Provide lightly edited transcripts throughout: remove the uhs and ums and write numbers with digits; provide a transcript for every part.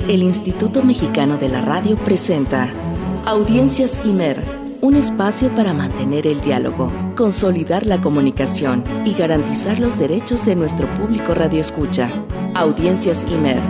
El Instituto Mexicano de la Radio presenta Audiencias IMER, un espacio para mantener el diálogo, consolidar la comunicación y garantizar los derechos de nuestro público radioescucha. Audiencias IMER.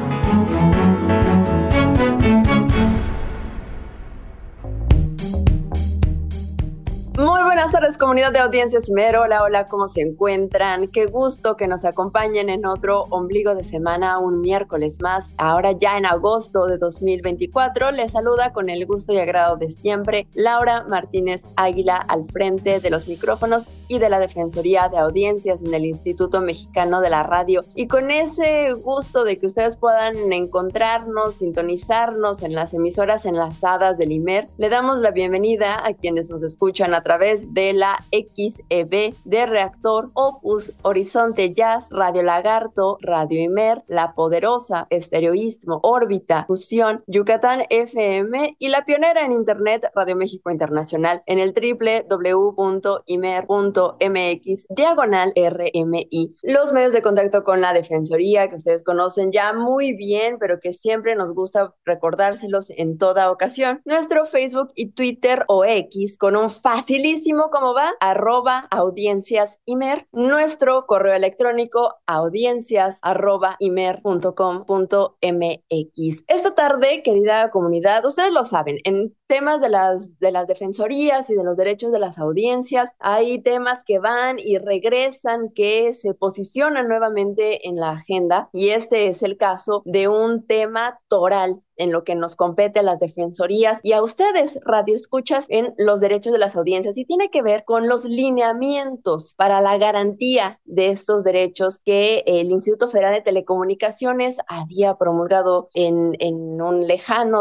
Muy buenas tardes, comunidad de Audiencias IMER. Hola, hola, ¿cómo se encuentran? Qué gusto que nos acompañen en otro ombligo de semana, un miércoles más. Ahora ya en agosto de 2024, les saluda con el gusto y agrado de siempre Laura Martínez Águila al frente de los micrófonos y de la Defensoría de Audiencias en el Instituto Mexicano de la Radio. Y con ese gusto de que ustedes puedan encontrarnos, sintonizarnos en las emisoras enlazadas del IMER, le damos la bienvenida a quienes nos escuchan a través de la XEB de Reactor, Opus, Horizonte Jazz, Radio Lagarto, Radio IMER, La Poderosa, Estéreo Istmo, Órbita, Fusión, Yucatán FM y la pionera en Internet, Radio México Internacional, en el www.imer.mx/RMI. Los medios de contacto con la Defensoría, que ustedes conocen ya muy bien, pero que siempre nos gusta recordárselos en toda ocasión. Nuestro Facebook y Twitter o X, con un facilísimo, ¿cómo va? @audienciasimer. Nuestro correo electrónico audiencias@imer.com.mx. Esta tarde, querida comunidad, ustedes lo saben, en temas de las defensorías y de los derechos de las audiencias, hay temas que van y regresan, que se posicionan nuevamente en la agenda, y este es el caso de un tema toral en lo que nos compete a las defensorías y a ustedes, radioescuchas, en los derechos de las audiencias, y tiene que ver con los lineamientos para la garantía de estos derechos que el Instituto Federal de Telecomunicaciones había promulgado en un lejano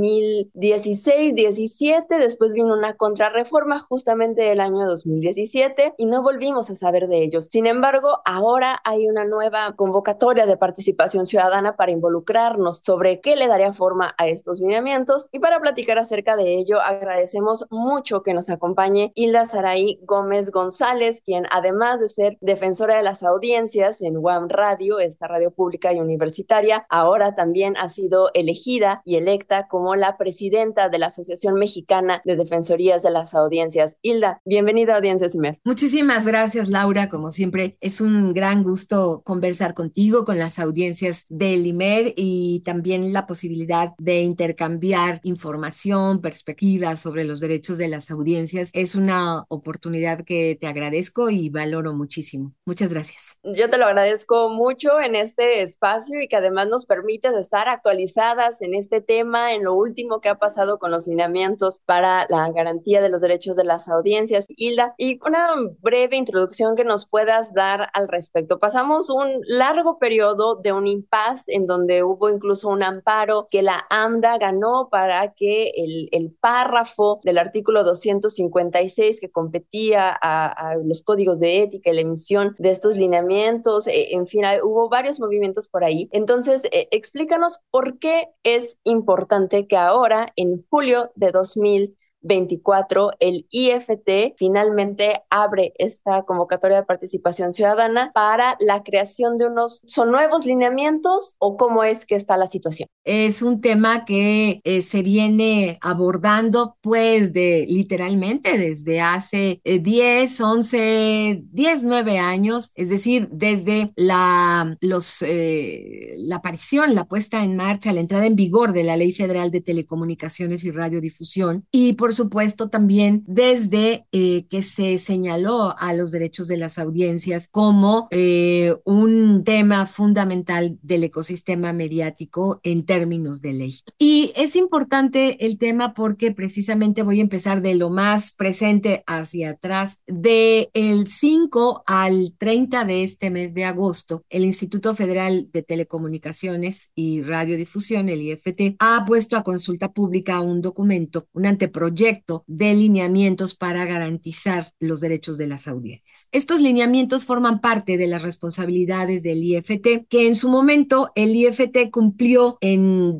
2016-17, después vino una contrarreforma justamente el año 2017 y no volvimos a saber de ellos. Sin embargo, ahora hay una nueva convocatoria de participación ciudadana para involucrarnos sobre qué le daría forma a estos lineamientos, y para platicar acerca de ello agradecemos mucho que nos acompañe Hilda Saraí Gómez González, quien además de ser defensora de las audiencias en UAM Radio, esta radio pública y universitaria, ahora también ha sido elegida y electa como la presidenta de la Asociación Mexicana de Defensorías de las Audiencias. Hilda, bienvenida a Audiencias IMER. Muchísimas gracias, Laura. Como siempre, es un gran gusto conversar contigo, con las audiencias del IMER, y también la posibilidad de intercambiar información, perspectivas sobre los derechos de las audiencias. Es una oportunidad que te agradezco y valoro muchísimo. Muchas gracias. Yo te lo agradezco mucho en este espacio, y que además nos permites estar actualizadas en este tema, en lo último que ha pasado con los lineamientos para la garantía de los derechos de las audiencias. Hilda, y una breve introducción que nos puedas dar al respecto. Pasamos un largo periodo de un impasse en donde hubo incluso un amparo que la AMDA ganó para que el párrafo del artículo 256 que competía a los códigos de ética y la emisión de estos lineamientos, en fin, hubo varios movimientos por ahí. Entonces, explícanos por qué es importante que ahora, en julio de 2024, el IFT finalmente abre esta convocatoria de participación ciudadana para la creación de ¿son nuevos lineamientos o cómo es que está la situación? Es un tema que se viene abordando literalmente desde hace 10, 11, 10, 9 años, es decir, desde la aparición, la puesta en marcha, la entrada en vigor de la Ley Federal de Telecomunicaciones y Radiodifusión, y por supuesto también desde que se señaló a los derechos de las audiencias como un tema fundamental del ecosistema mediático en términos de ley. Y es importante el tema porque precisamente voy a empezar de lo más presente hacia atrás. Del 5 al 30 de este mes de agosto, el Instituto Federal de Telecomunicaciones y Radiodifusión, el IFT, ha puesto a consulta pública un documento, un anteproyecto proyecto de lineamientos para garantizar los derechos de las audiencias. Estos lineamientos forman parte de las responsabilidades del IFT, que en su momento el IFT cumplió en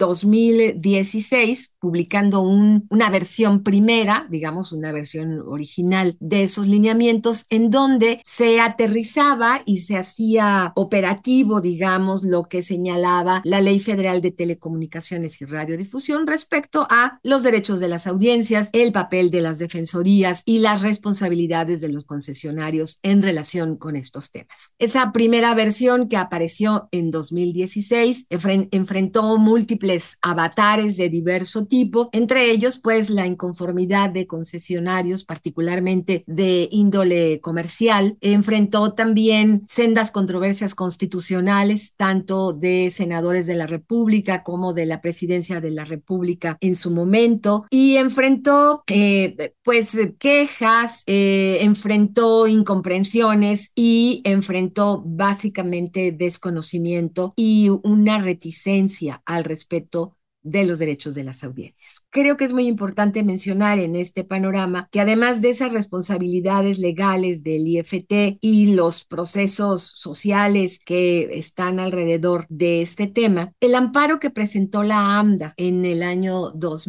2016, publicando una versión primera, digamos una versión original de esos lineamientos, en donde se aterrizaba y se hacía operativo, digamos, lo que señalaba la Ley Federal de Telecomunicaciones y Radiodifusión respecto a los derechos de las audiencias, el papel de las defensorías y las responsabilidades de los concesionarios en relación con estos temas. Esa primera versión, que apareció en 2016, enfrentó múltiples avatares de diverso tipo, entre ellos pues la inconformidad de concesionarios, particularmente de índole comercial. Enfrentó también sendas controversias constitucionales, tanto de senadores de la República como de la Presidencia de la República en su momento, y enfrentó pues quejas, enfrentó incomprensiones y enfrentó básicamente desconocimiento y una reticencia al respeto de los derechos de las audiencias. Creo que es muy importante mencionar en este panorama que además de esas responsabilidades legales del IFT y los procesos sociales que están alrededor de este tema, el amparo que presentó la AMDA en el año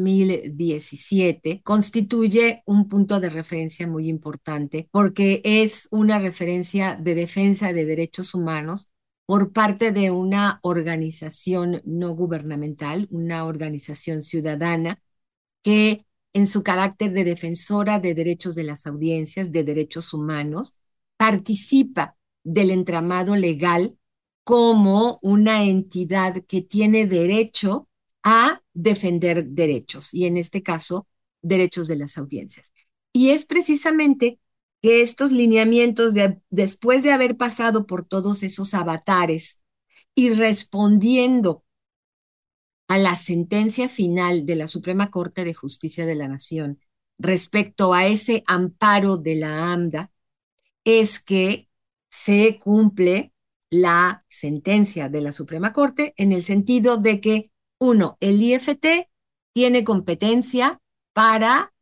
2017 constituye un punto de referencia muy importante porque es una referencia de defensa de derechos humanos por parte de una organización no gubernamental, una organización ciudadana que en su carácter de defensora de derechos de las audiencias, de derechos humanos, participa del entramado legal como una entidad que tiene derecho a defender derechos, y en este caso, derechos de las audiencias. Y es precisamente que estos lineamientos, después de haber pasado por todos esos avatares y respondiendo a la sentencia final de la Suprema Corte de Justicia de la Nación respecto a ese amparo de la AMDA, es que se cumple la sentencia de la Suprema Corte en el sentido de que, uno, el IFT tiene competencia para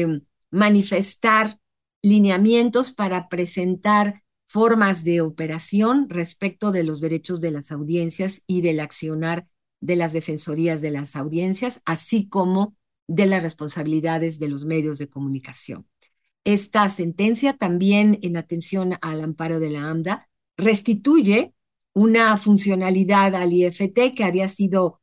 manifestar lineamientos, para presentar formas de operación respecto de los derechos de las audiencias y del accionar de las defensorías de las audiencias, así como de las responsabilidades de los medios de comunicación. Esta sentencia, también en atención al amparo de la AMDA, restituye una funcionalidad al IFT que había sido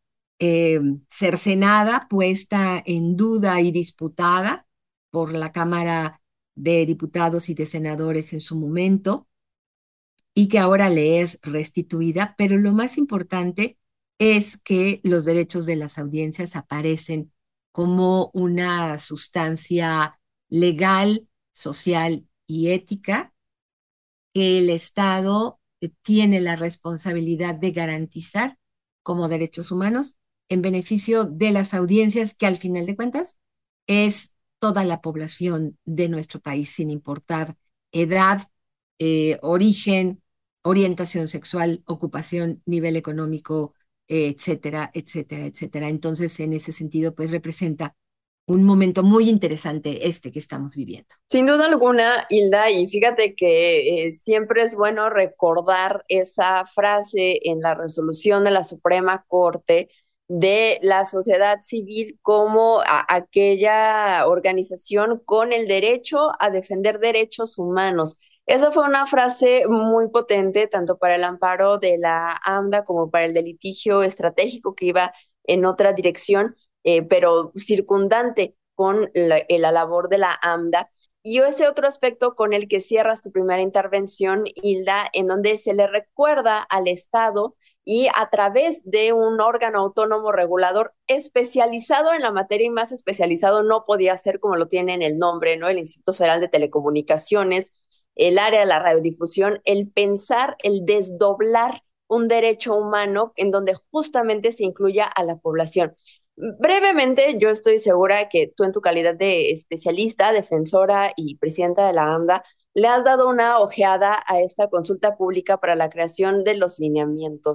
cercenada, puesta en duda y disputada por la Cámara de Diputados y de Senadores en su momento, y que ahora le es restituida, pero lo más importante es que los derechos de las audiencias aparecen como una sustancia legal, social y ética que el Estado tiene la responsabilidad de garantizar como derechos humanos en beneficio de las audiencias, que al final de cuentas es toda la población de nuestro país, sin importar edad, origen, orientación sexual, ocupación, nivel económico, etcétera, etcétera, etcétera. Entonces, en ese sentido, pues representa un momento muy interesante este que estamos viviendo. Sin duda alguna, Hilda, y fíjate que siempre es bueno recordar esa frase en la resolución de la Suprema Corte de la sociedad civil como aquella organización con el derecho a defender derechos humanos. Esa fue una frase muy potente, tanto para el amparo de la AMDA como para el de litigio estratégico que iba en otra dirección, pero circundante con la labor de la AMDA. Y ese otro aspecto con el que cierras tu primera intervención, Hilda, en donde se le recuerda al Estado y a través de un órgano autónomo regulador especializado en la materia, y más especializado no podía ser como lo tiene en el nombre, ¿no? El Instituto Federal de Telecomunicaciones, el área de la radiodifusión, el pensar, el desdoblar un derecho humano en donde justamente se incluya a la población. Brevemente, yo estoy segura que tú en tu calidad de especialista, defensora y presidenta de la AMDA, le has dado una ojeada a esta consulta pública para la creación de los lineamientos.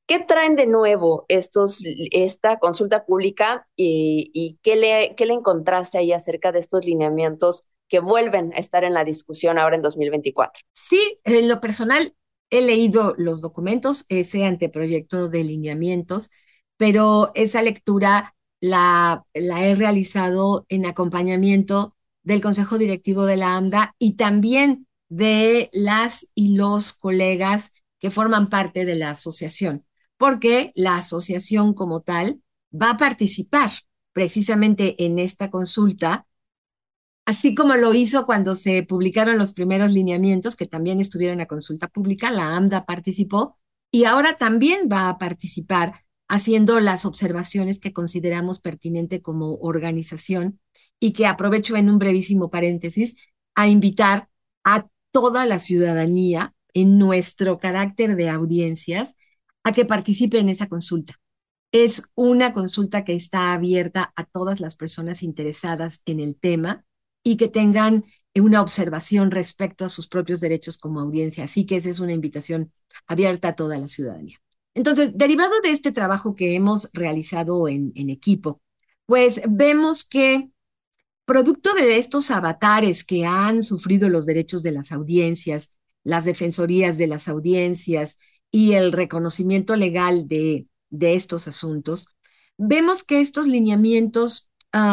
¿Qué traen de nuevo esta consulta pública y qué le encontraste ahí acerca de estos lineamientos que vuelven a estar en la discusión ahora en 2024? Sí, en lo personal he leído los documentos, ese anteproyecto de lineamientos, pero esa lectura la he realizado en acompañamiento del Consejo Directivo de la AMDA y también de las y los colegas que forman parte de la asociación, porque la asociación como tal va a participar precisamente en esta consulta, así como lo hizo cuando se publicaron los primeros lineamientos, que también estuvieron a consulta pública. La AMDA participó y ahora también va a participar haciendo las observaciones que consideramos pertinente como organización, y que aprovecho en un brevísimo paréntesis a invitar a toda la ciudadanía en nuestro carácter de audiencias a que participe en esa consulta. Es una consulta que está abierta a todas las personas interesadas en el tema y que tengan una observación respecto a sus propios derechos como audiencia. Así que esa es una invitación abierta a toda la ciudadanía. Entonces, derivado de este trabajo que hemos realizado en equipo, pues vemos que producto de estos avatares que han sufrido los derechos de las audiencias, las defensorías de las audiencias y el reconocimiento legal de estos asuntos, vemos que estos lineamientos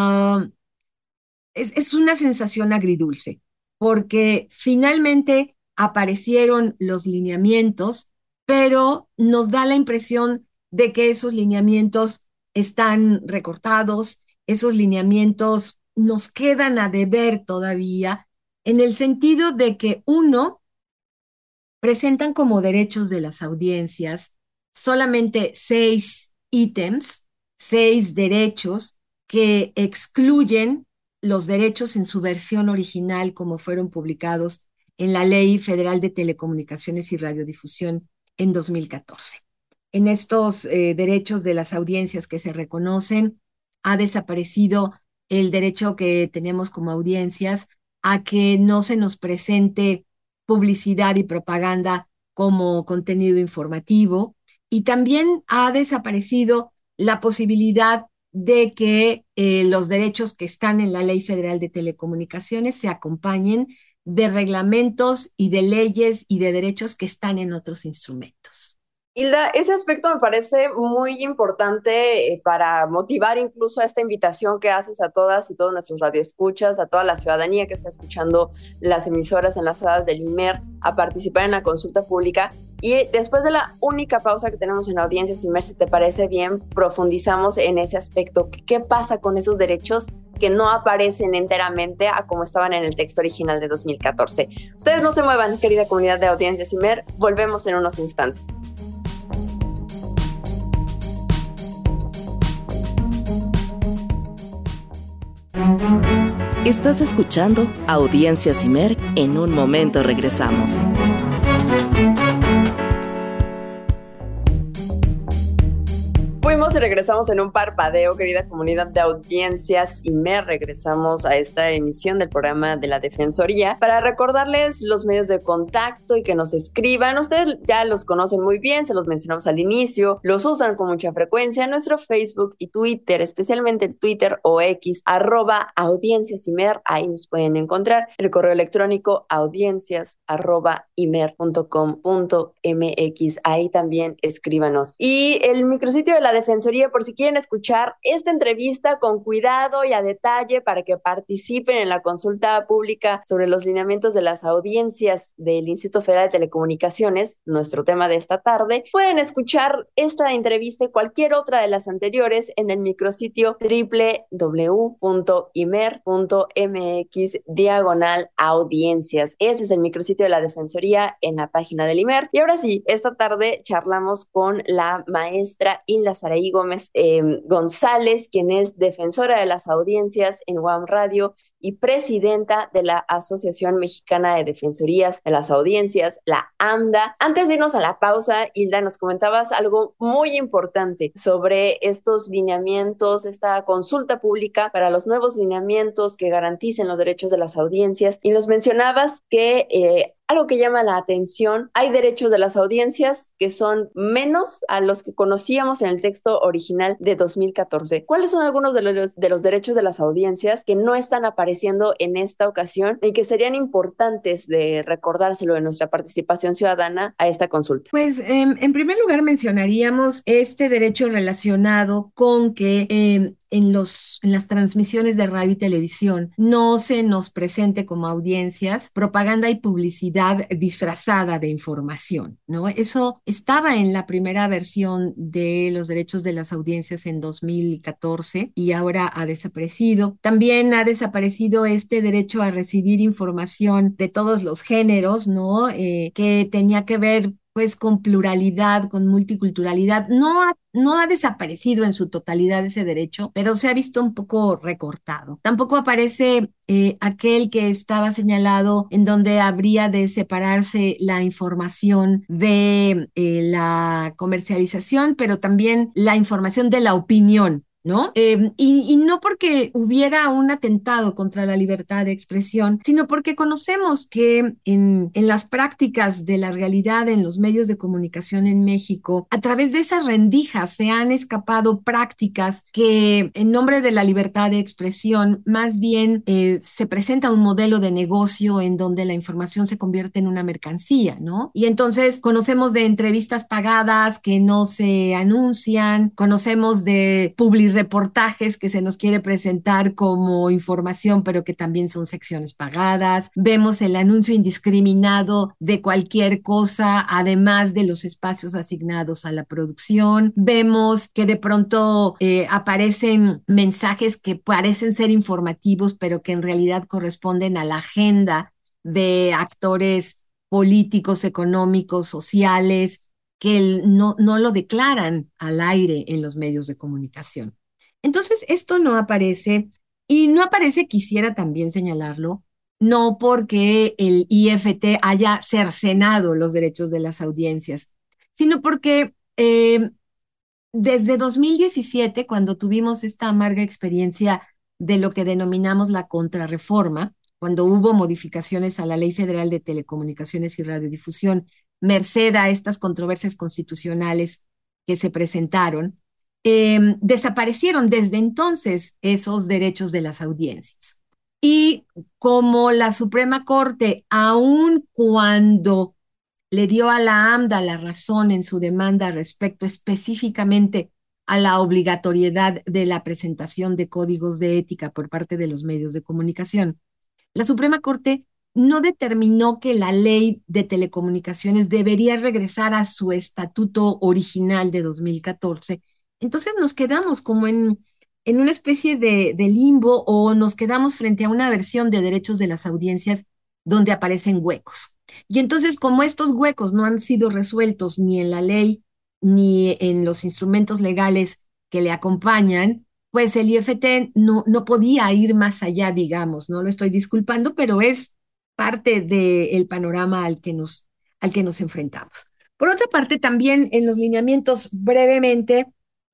es una sensación agridulce, porque finalmente aparecieron los lineamientos, pero nos da la impresión de que esos lineamientos están recortados, esos lineamientos nos quedan a deber todavía, en el sentido de que uno, presentan como derechos de las audiencias solamente 6 ítems, 6 derechos que excluyen los derechos en su versión original como fueron publicados en la Ley Federal de Telecomunicaciones y Radiodifusión en 2014. En estos derechos de las audiencias que se reconocen, ha desaparecido el derecho que tenemos como audiencias a que no se nos presente publicidad y propaganda como contenido informativo, y también ha desaparecido la posibilidad de que los derechos que están en la Ley Federal de Telecomunicaciones se acompañen de reglamentos y de leyes y de derechos que están en otros instrumentos. Hilda, ese aspecto me parece muy importante para motivar incluso a esta invitación que haces a todas y todos nuestros radioescuchas, a toda la ciudadanía que está escuchando las emisoras enlazadas del IMER a participar en la consulta pública. Y después de la única pausa que tenemos en Audiencias IMER, si te parece bien, profundizamos en ese aspecto. ¿Qué pasa con esos derechos que no aparecen enteramente a como estaban en el texto original de 2014? Ustedes no se muevan, querida comunidad de Audiencias IMER, volvemos en unos instantes. Estás escuchando Audiencias IMER. En un momento regresamos. Fuimos y regresamos en un parpadeo, querida comunidad de Audiencias IMER. Regresamos a esta emisión del programa de la Defensoría para recordarles los medios de contacto y que nos escriban. Ustedes ya los conocen muy bien, se los mencionamos al inicio, los usan con mucha frecuencia. Nuestro Facebook y Twitter, especialmente el Twitter o X, @audienciasimer, ahí nos pueden encontrar. El correo electrónico audiencias@imer.com.mx, ahí también escríbanos. Y el micrositio de la Defensoría, por si quieren escuchar esta entrevista con cuidado y a detalle para que participen en la consulta pública sobre los lineamientos de las audiencias del Instituto Federal de Telecomunicaciones, nuestro tema de esta tarde, pueden escuchar esta entrevista y cualquier otra de las anteriores en el micrositio www.imer.mx/audiencias. Ese es el micrositio de la Defensoría en la página del IMER. Y ahora sí, esta tarde charlamos con la maestra Hilda Saraí Gómez González, quien es defensora de las audiencias en UAM Radio y presidenta de la Asociación Mexicana de Defensorías de las Audiencias, la AMDA. Antes de irnos a la pausa, Hilda, nos comentabas algo muy importante sobre estos lineamientos, esta consulta pública para los nuevos lineamientos que garanticen los derechos de las audiencias, y nos mencionabas que algo que llama la atención. Hay derechos de las audiencias que son menos a los que conocíamos en el texto original de 2014. ¿Cuáles son algunos de los derechos de las audiencias que no están apareciendo en esta ocasión y que serían importantes de recordárselo en nuestra participación ciudadana a esta consulta? Pues en primer lugar mencionaríamos este derecho relacionado con que en las transmisiones de radio y televisión no se nos presente como audiencias propaganda y publicidad disfrazada de información, ¿no? Eso estaba en la primera versión de los derechos de las audiencias en 2014 y ahora ha desaparecido. También ha desaparecido este derecho a recibir información de todos los géneros, ¿no? Que tenía que ver pues con pluralidad, con multiculturalidad. No ha desaparecido en su totalidad ese derecho, pero se ha visto un poco recortado. Tampoco aparece aquel que estaba señalado en donde habría de separarse la información de la comercialización, pero también la información de la opinión. ¿No? Y no porque hubiera un atentado contra la libertad de expresión, sino porque conocemos que en las prácticas de la realidad en los medios de comunicación en México, a través de esas rendijas se han escapado prácticas que en nombre de la libertad de expresión más bien se presenta un modelo de negocio en donde la información se convierte en una mercancía, ¿no? Y entonces conocemos de entrevistas pagadas que no se anuncian, conocemos de reportajes que se nos quiere presentar como información, pero que también son secciones pagadas. Vemos el anuncio indiscriminado de cualquier cosa, además de los espacios asignados a la producción. Vemos que de pronto aparecen mensajes que parecen ser informativos, pero que en realidad corresponden a la agenda de actores políticos, económicos, sociales, que no lo declaran al aire en los medios de comunicación. Entonces, esto no aparece y no aparece, quisiera también señalarlo, no porque el IFT haya cercenado los derechos de las audiencias, sino porque desde 2017, cuando tuvimos esta amarga experiencia de lo que denominamos la contrarreforma, cuando hubo modificaciones a la Ley Federal de Telecomunicaciones y Radiodifusión, merced a estas controversias constitucionales que se presentaron, desaparecieron desde entonces esos derechos de las audiencias. Y como la Suprema Corte, aun cuando le dio a la AMDA la razón en su demanda respecto específicamente a la obligatoriedad de la presentación de códigos de ética por parte de los medios de comunicación, la Suprema Corte no determinó que la ley de telecomunicaciones debería regresar a su estatuto original de 2014. Entonces nos quedamos como en una especie de limbo o nos quedamos frente a una versión de derechos de las audiencias donde aparecen huecos. Y entonces, como estos huecos no han sido resueltos ni en la ley ni en los instrumentos legales que le acompañan, pues el IFT no podía ir más allá, digamos, no lo estoy disculpando, pero es parte del panorama al que nos enfrentamos. Por otra parte, también en los lineamientos, brevemente,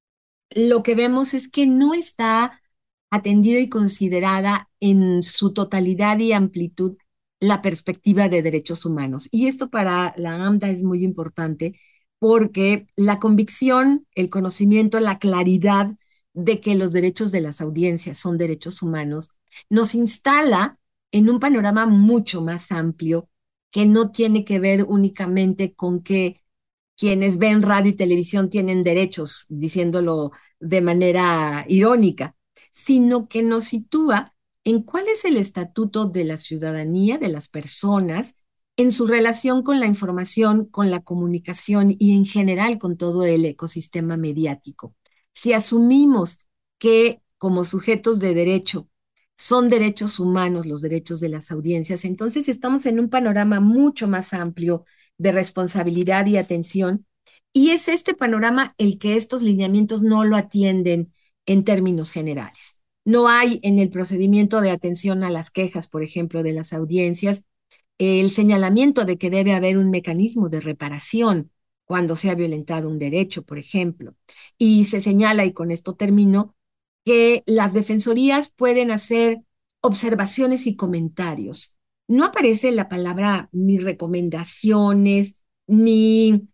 lo que vemos es que no está atendida y considerada en su totalidad y amplitud la perspectiva de derechos humanos. Y esto para la AMDA es muy importante porque la convicción, el conocimiento, la claridad de que los derechos de las audiencias son derechos humanos nos instala en un panorama mucho más amplio que no tiene que ver únicamente con que quienes ven radio y televisión tienen derechos, diciéndolo de manera irónica, sino que nos sitúa en cuál es el estatuto de la ciudadanía, de las personas, en su relación con la información, con la comunicación y en general con todo el ecosistema mediático. Si asumimos que como sujetos de derecho son derechos humanos los derechos de las audiencias, entonces estamos en un panorama mucho más amplio de responsabilidad y atención, y es este panorama el que estos lineamientos no lo atienden en términos generales. No hay en el procedimiento de atención a las quejas, por ejemplo, de las audiencias, el señalamiento de que debe haber un mecanismo de reparación cuando se ha violentado un derecho, por ejemplo. Y se señala, y con esto termino, que las defensorías pueden hacer observaciones y comentarios, no aparece la palabra ni recomendaciones, ni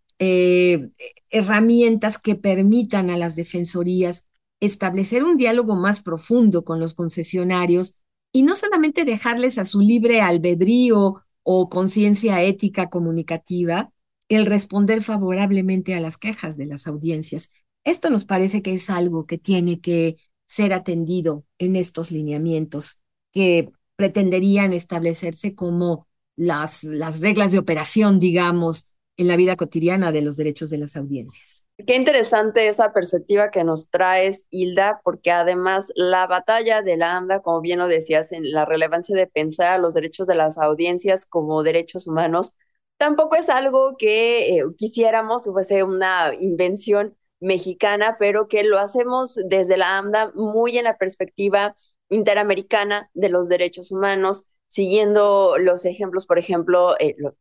herramientas que permitan a las defensorías establecer un diálogo más profundo con los concesionarios y no solamente dejarles a su libre albedrío o conciencia ética comunicativa el responder favorablemente a las quejas de las audiencias. Esto nos parece que es algo que tiene que ser atendido en estos lineamientos que pretenderían establecerse como las reglas de operación, digamos, en la vida cotidiana de los derechos de las audiencias. Qué interesante esa perspectiva que nos traes, Hilda, porque además la batalla de la AMDA, como bien lo decías, en la relevancia de pensar a los derechos de las audiencias como derechos humanos, tampoco es algo que quisiéramos que fuese una invención mexicana, pero que lo hacemos desde la AMDA muy en la perspectiva interamericana de los derechos humanos, siguiendo los ejemplos, por ejemplo,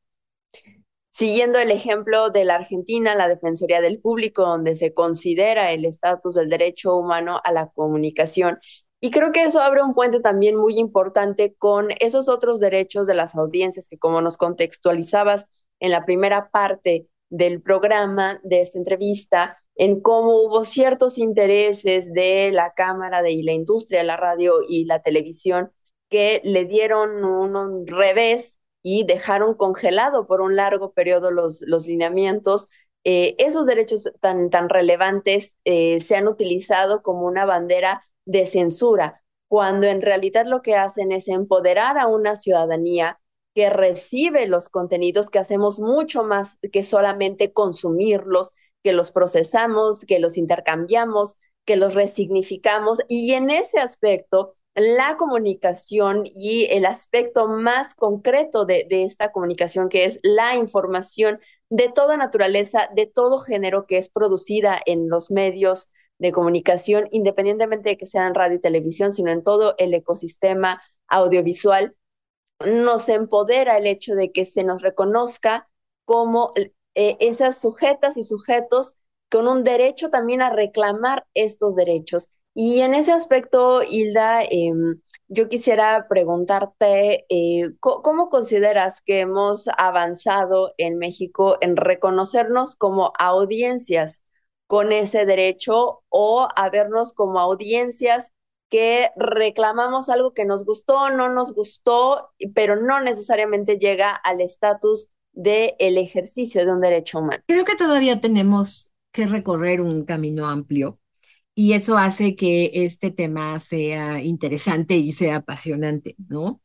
siguiendo el ejemplo de la Argentina, la Defensoría del Público, donde se considera el estatus del derecho humano a la comunicación. Y creo que eso abre un puente también muy importante con esos otros derechos de las audiencias que, como nos contextualizabas en la primera parte del programa, de esta entrevista, en cómo hubo ciertos intereses de la Cámara de la industria, la radio y la televisión, que le dieron un revés y dejaron congelado por un largo periodo los lineamientos. Esos derechos tan relevantes se han utilizado como una bandera de censura, cuando en realidad lo que hacen es empoderar a una ciudadanía que recibe los contenidos, que hacemos mucho más que solamente consumirlos, que los procesamos, que los intercambiamos, que los resignificamos, y en ese aspecto la comunicación y el aspecto más concreto de esta comunicación, que es la información de toda naturaleza, de todo género que es producida en los medios de comunicación, independientemente de que sean radio y televisión, sino en todo el ecosistema audiovisual, nos empodera el hecho de que se nos reconozca como esas sujetas y sujetos con un derecho también a reclamar estos derechos. Y en ese aspecto, Hilda, yo quisiera preguntarte, ¿cómo consideras que hemos avanzado en México en reconocernos como audiencias con ese derecho o a vernos como audiencias que reclamamos algo que nos gustó o no nos gustó, pero no necesariamente llega al estatus del ejercicio de un derecho humano? Creo que todavía tenemos que recorrer un camino amplio y eso hace que este tema sea interesante y sea apasionante, ¿no?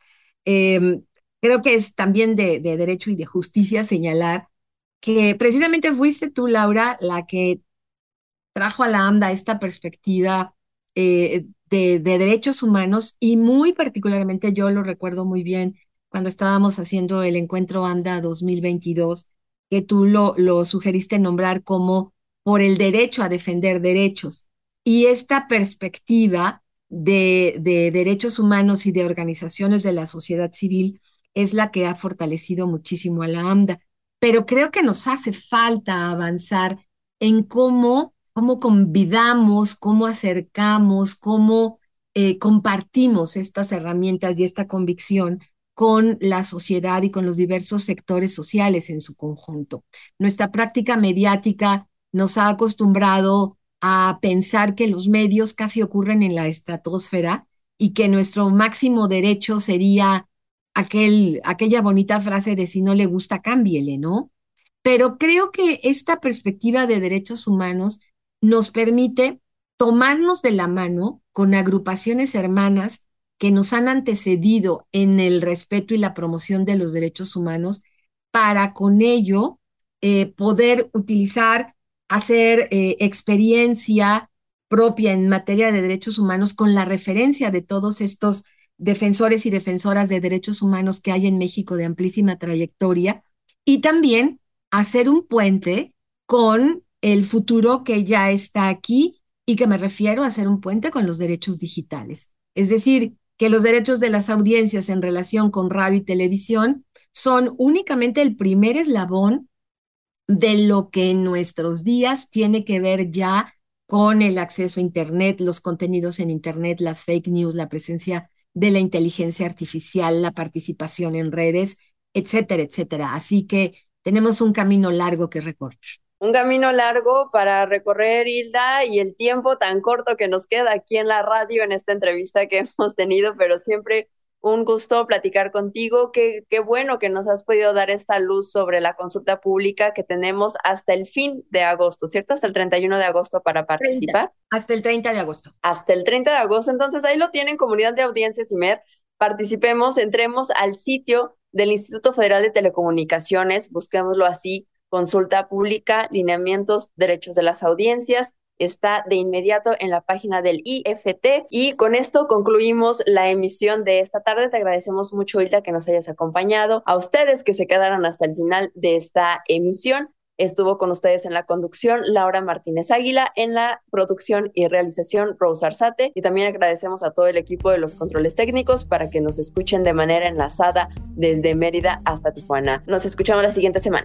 Eh, Creo que es también de derecho y de justicia señalar que precisamente fuiste tú, Laura, la que trajo a la AMDA esta perspectiva de derechos humanos y muy particularmente yo lo recuerdo muy bien cuando estábamos haciendo el encuentro AMDA 2022, que tú lo sugeriste nombrar como por el derecho a defender derechos. Y esta perspectiva de derechos humanos y de organizaciones de la sociedad civil es la que ha fortalecido muchísimo a la AMDA. Pero creo que nos hace falta avanzar en cómo convidamos, cómo acercamos, cómo compartimos estas herramientas y esta convicción con la sociedad y con los diversos sectores sociales en su conjunto. Nuestra práctica mediática nos ha acostumbrado a pensar que los medios casi ocurren en la estratosfera y que nuestro máximo derecho sería aquella bonita frase de si no le gusta, cámbiele, ¿no? Pero creo que esta perspectiva de derechos humanos nos permite tomarnos de la mano con agrupaciones hermanas que nos han antecedido en el respeto y la promoción de los derechos humanos para con ello poder utilizar, hacer experiencia propia en materia de derechos humanos con la referencia de todos estos defensores y defensoras de derechos humanos que hay en México de amplísima trayectoria y también hacer un puente con el futuro que ya está aquí y que me refiero a hacer un puente con los derechos digitales. Es decir, que los derechos de las audiencias en relación con radio y televisión son únicamente el primer eslabón de lo que en nuestros días tiene que ver ya con el acceso a Internet, los contenidos en Internet, las fake news, la presencia de la inteligencia artificial, la participación en redes, etcétera, etcétera. Así que tenemos un camino largo que recorrer. Un camino largo para recorrer, Hilda, y el tiempo tan corto que nos queda aquí en la radio en esta entrevista que hemos tenido, pero siempre un gusto platicar contigo. Qué bueno que nos has podido dar esta luz sobre la consulta pública que tenemos hasta el fin de agosto, ¿cierto? Hasta el 31 de agosto para participar. Hasta el 30 de agosto. Hasta el 30 de agosto. Entonces ahí lo tienen, comunidad de audiencias IMER. Participemos, entremos al sitio del Instituto Federal de Telecomunicaciones, busquémoslo así, consulta pública, lineamientos, derechos de las audiencias. Está de inmediato en la página del IFT. Y con esto concluimos la emisión de esta tarde. Te agradecemos mucho, Hilda, que nos hayas acompañado. A ustedes que se quedaron hasta el final de esta emisión. Estuvo con ustedes en la conducción Laura Martínez Águila, en la producción y realización Rose Arzate, y también agradecemos a todo el equipo de los controles técnicos para que nos escuchen de manera enlazada desde Mérida hasta Tijuana. Nos escuchamos la siguiente semana.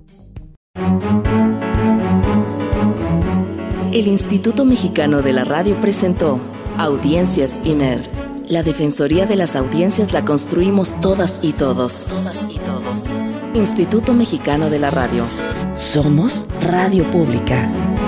El Instituto Mexicano de la Radio presentó Audiencias IMER. La Defensoría de las Audiencias la construimos todas y todos. Todas y todos. Instituto Mexicano de la Radio. Somos Radio Pública.